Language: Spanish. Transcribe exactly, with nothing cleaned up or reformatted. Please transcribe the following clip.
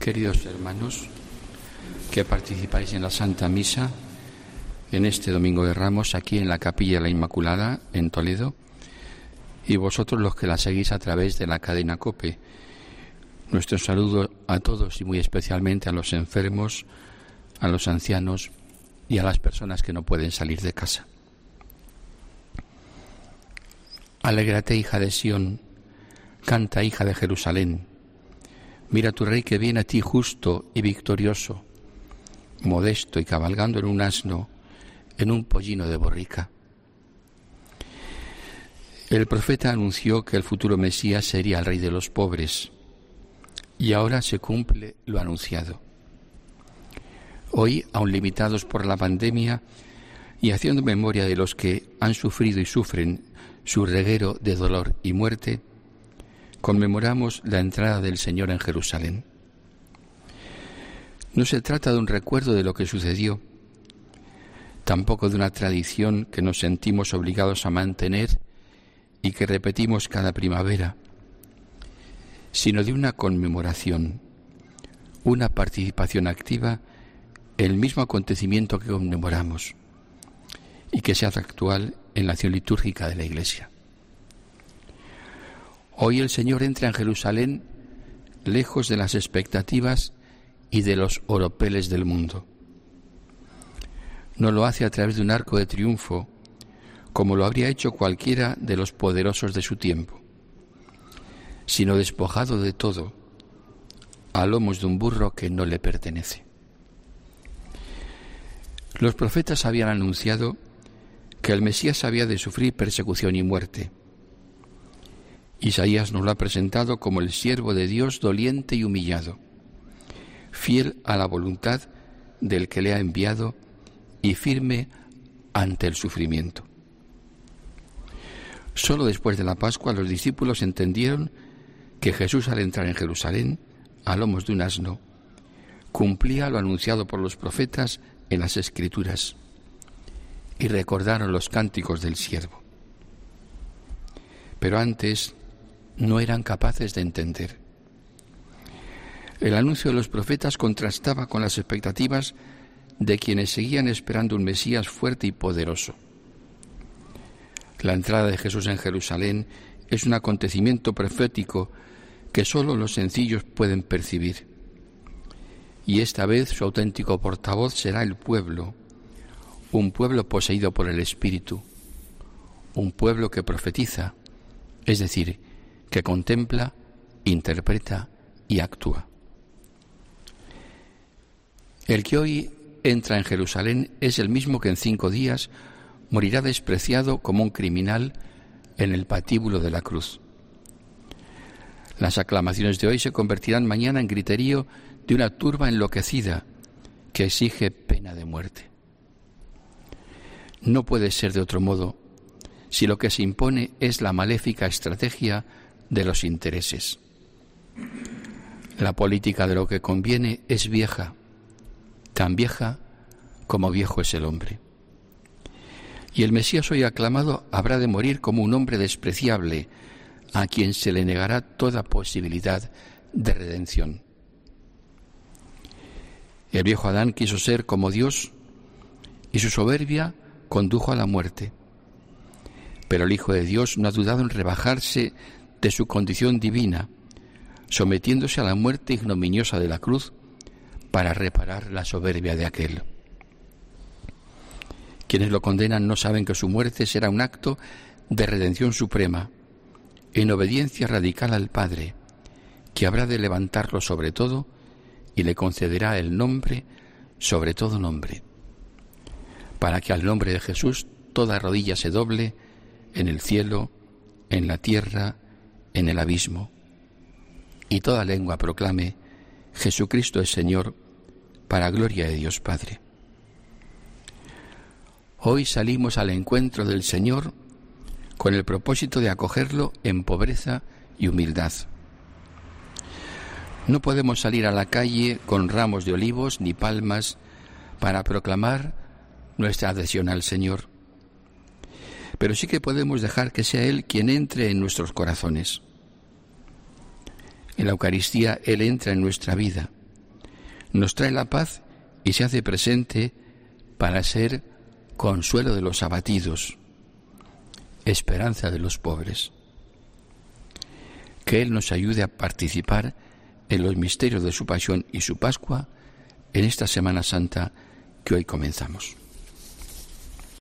Queridos hermanos, que participáis en la Santa Misa en este Domingo de Ramos, aquí en la Capilla de la Inmaculada, en Toledo, y vosotros los que la seguís a través de la cadena COPE. Nuestro saludo a todos y muy especialmente a los enfermos, a los ancianos y a las personas que no pueden salir de casa. Alégrate, hija de Sión, canta, hija de Jerusalén. Mira tu rey que viene a ti justo y victorioso, modesto y cabalgando en un asno, en un pollino de borrica. El profeta anunció que el futuro Mesías sería el rey de los pobres, y ahora se cumple lo anunciado. Hoy, aun limitados por la pandemia y haciendo memoria de los que han sufrido y sufren su reguero de dolor y muerte, conmemoramos la entrada del Señor en Jerusalén. No se trata de un recuerdo de lo que sucedió, tampoco de una tradición que nos sentimos obligados a mantener y que repetimos cada primavera, sino de una conmemoración, una participación activa en el mismo acontecimiento que conmemoramos y que se hace actual en la acción litúrgica de la Iglesia. Hoy el Señor entra en Jerusalén lejos de las expectativas y de los oropeles del mundo. No lo hace a través de un arco de triunfo, como lo habría hecho cualquiera de los poderosos de su tiempo, sino despojado de todo, a lomos de un burro que no le pertenece. Los profetas habían anunciado que el Mesías había de sufrir persecución y muerte. Isaías nos lo ha presentado como el siervo de Dios doliente y humillado, fiel a la voluntad del que le ha enviado y firme ante el sufrimiento. Solo después de la Pascua los discípulos entendieron que Jesús, al entrar en Jerusalén a lomos de un asno, cumplía lo anunciado por los profetas en las Escrituras, y recordaron los cánticos del siervo. Pero antes no eran capaces de entender. El anuncio de los profetas contrastaba con las expectativas de quienes seguían esperando un Mesías fuerte y poderoso. La entrada de Jesús en Jerusalén es un acontecimiento profético que sólo los sencillos pueden percibir. Y esta vez su auténtico portavoz será el pueblo, un pueblo poseído por el Espíritu, un pueblo que profetiza, es decir, que contempla, interpreta y actúa. El que hoy entra en Jerusalén es el mismo que en cinco días morirá despreciado como un criminal en el patíbulo de la cruz. Las aclamaciones de hoy se convertirán mañana en griterío de una turba enloquecida que exige pena de muerte. No puede ser de otro modo si lo que se impone es la maléfica estrategia de los intereses. La política de lo que conviene es vieja, tan vieja como viejo es el hombre. Y el Mesías hoy aclamado habrá de morir como un hombre despreciable, a quien se le negará toda posibilidad de redención. El viejo Adán quiso ser como Dios y su soberbia condujo a la muerte. Pero el Hijo de Dios no ha dudado en rebajarse de su condición divina, sometiéndose a la muerte ignominiosa de la cruz para reparar la soberbia de aquel. Quienes lo condenan no saben que su muerte será un acto de redención suprema, en obediencia radical al Padre, que habrá de levantarlo sobre todo y le concederá el nombre sobre todo nombre, para que al nombre de Jesús toda rodilla se doble en el cielo, en la tierra, en el abismo, y toda lengua proclame: Jesucristo es Señor, para gloria de Dios Padre. Hoy salimos al encuentro del Señor con el propósito de acogerlo en pobreza y humildad. No podemos salir a la calle con ramos de olivos ni palmas para proclamar nuestra adhesión al Señor, pero sí que podemos dejar que sea Él quien entre en nuestros corazones. En la Eucaristía Él entra en nuestra vida nos trae la paz y se hace presente para ser consuelo de los abatidos, esperanza de los pobres. Que Él nos ayude a participar en los misterios de su pasión y su Pascua en esta Semana Santa que hoy comenzamos.